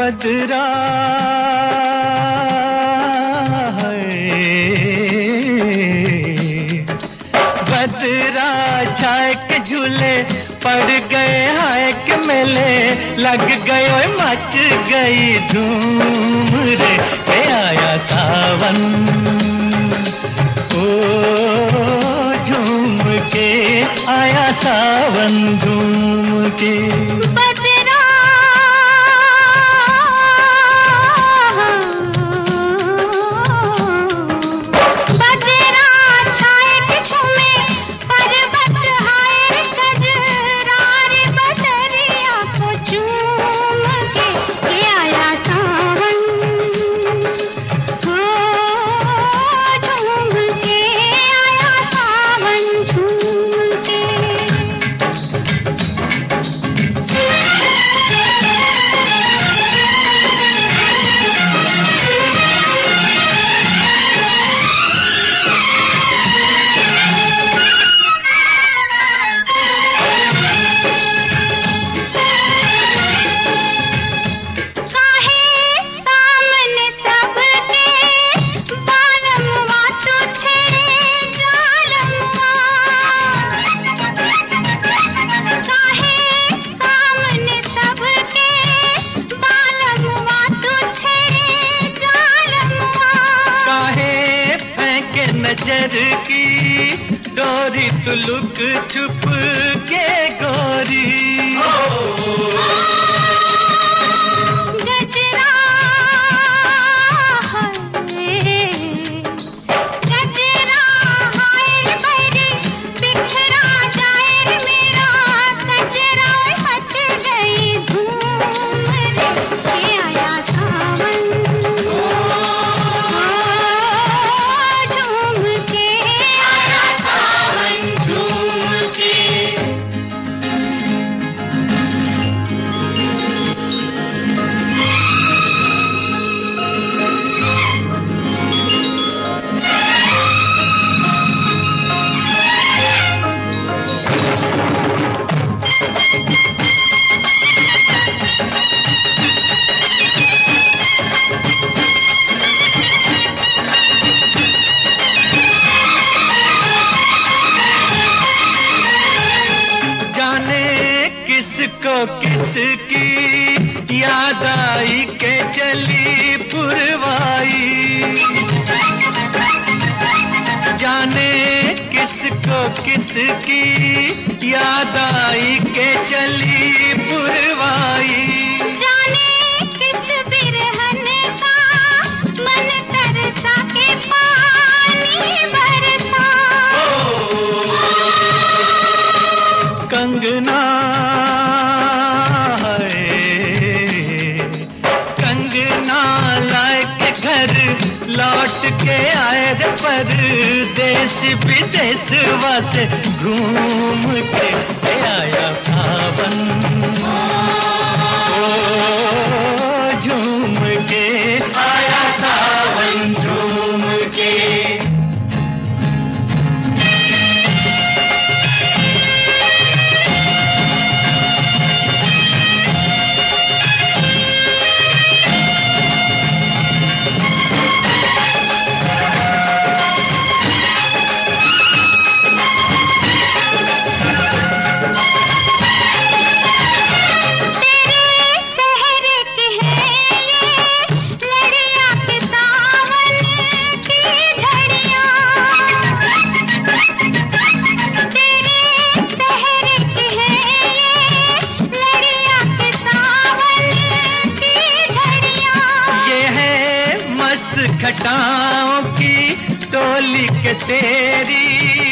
बदरा बदरा छाए के झूले पड़ गए हाय के मेले लग गए ओए मच गई धूम रे के आया सावन ओ झूम के आया सावन झूम के नजर की डोरी तू लुक छुप के गोरी गजरा गजरा हाय भरी बिखरा जाए मेरा गजरा मच गई धूम रे के आया सावन किसको किसकी याद आई के चली पुरवाई जाने किसको किसकी याद आई के चली पुरवाई जाने किस बिरहन का मन तरसा के पानी बरसा कंगना लौट के आए रे परदेश विदेशवा से घूम के आया सावन ओ झूम के आया सावन झूम के खटाओं की टोली के तेरी